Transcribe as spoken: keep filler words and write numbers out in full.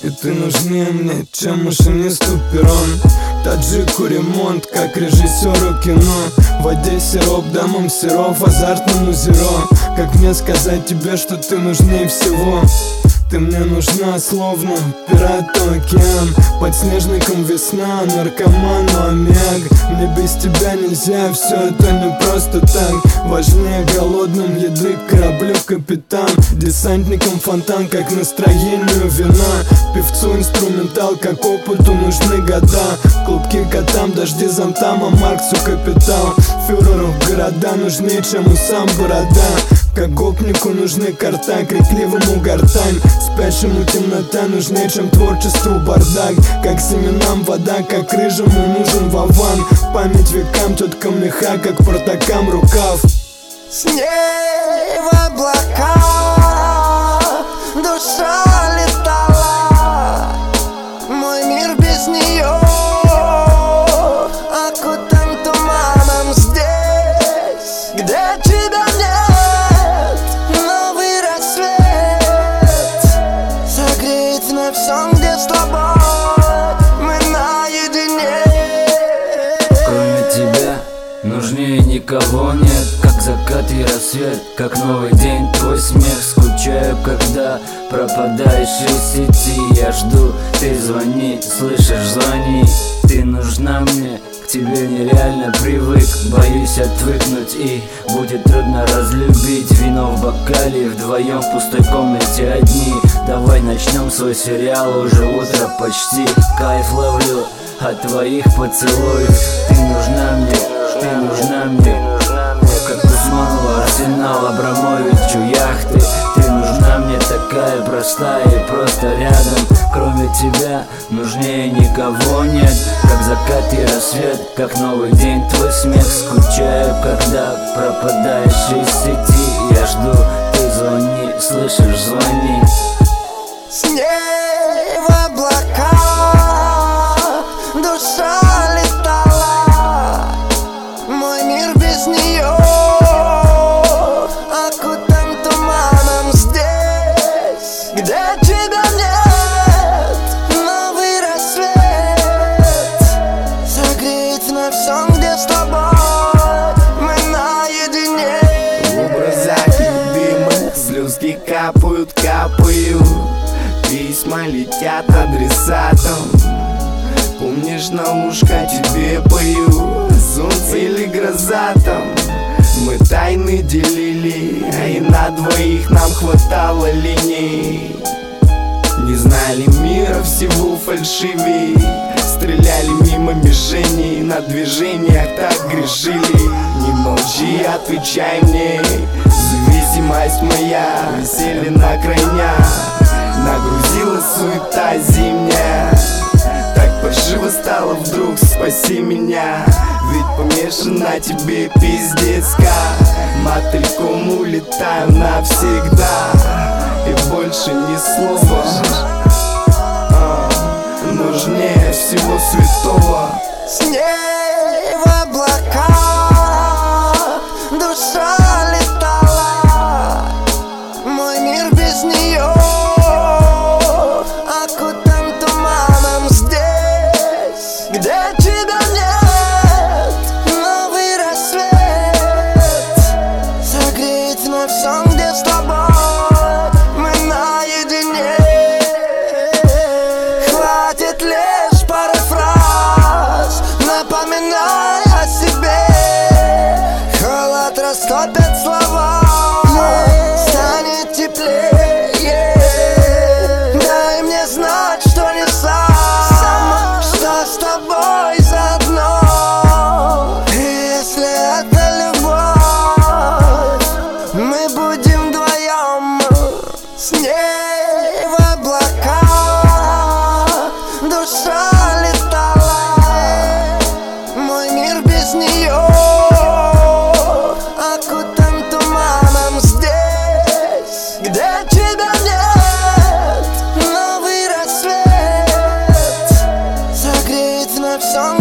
И ты нужнее мне, чем машинист у перрон. Таджику ремонт, как режиссеру кино. В воде сироп, дамам сироп, азартному зеро. Как мне сказать тебе, что ты нужнее всего? Ты мне нужна, словно пирату океан. Подснежником весна, наркоману аммиак. Мне без тебя нельзя, все это не просто так. Важнее голодным еды к кораблю капитан. Десантникам фонтан, как настроению вина. Певцу инструментал, как опыту нужны года. Клубки котам, дожди зонтам, а Марксу капитал. Фюреру города нужнее, чем усам борода. Как гопнику нужны карта, крикливому гортань. Спящему темнота нужнее, чем творчеству бардак. Как семенам вода, как рыжему нужен вован. Память векам, тетка меха, как портакам рукав. С ней в облака душа летала. Мой мир без нее окутан туманом. Здесь, где тебя нет, новый рассвет согреет на всем, где с тобой мы наедине. Кроме тебя нужнее никого нет. Как закат и рассвет, как новый день, твой смех. Скучаю, когда пропадаешь из сети. Я жду, ты звони, слышишь, звони. Ты нужна мне, к тебе нереально привык. Боюсь отвыкнуть и будет трудно разлюбить. Вино в бокале, вдвоем в пустой комнате одни. Давай начнем свой сериал, уже утро почти. Кайф ловлю от твоих поцелуев. Ты нужна мне, ты нужна мне. Как Усманова, Арсенал, Абрамовичу яхты. Ты нужна мне, такая простая и просто рядом. Кроме тебя нужнее никого нет. Как закат и рассвет, как новый день, твой смех. Скучаю, когда пропадаешь из сети. Я жду, ты звони, слышишь, звони. С ней в облака душа летала. Мой мир без нее окутан туманом. Здесь, где тебя нет, новый рассвет согреет на всем, где с тобой мы наедине. В образах любимых слезки капают, капают. Письма летят адресатом. Помнишь, на ушко тебе пою. Солнце или гроза там. Мы тайны делили, и на двоих нам хватало линий. Не знали мира, всего фальшивей. Стреляли мимо мишеней, на движениях так грешили. Не молчи, отвечай мне. Зависимость моя, висели на крайнях. Нагрузила суета зимняя. Так паршиво стало вдруг, спаси меня. Ведь помешан на тебе пиздецка. Мотыльком улетаю навсегда. И больше ни слова. а, Нужнее всего святого. С ней в облака душа летала. Мой мир без нее окутан туманом. Здесь, где тебя нет, новый рассвет согреет на всем, где с тобой мы наедине. Хватит лишь пары фраз, напоминай о себе. Холод растопит слова, станет теплее. Дай мне знать, что не сам, что с тобой заодно. Если это любовь, мы будем вдвоем. С ней в облака душа летала. Мой мир без нее окутан туманом. Здесь, где тебя нет, новый рассвет согреет на всем,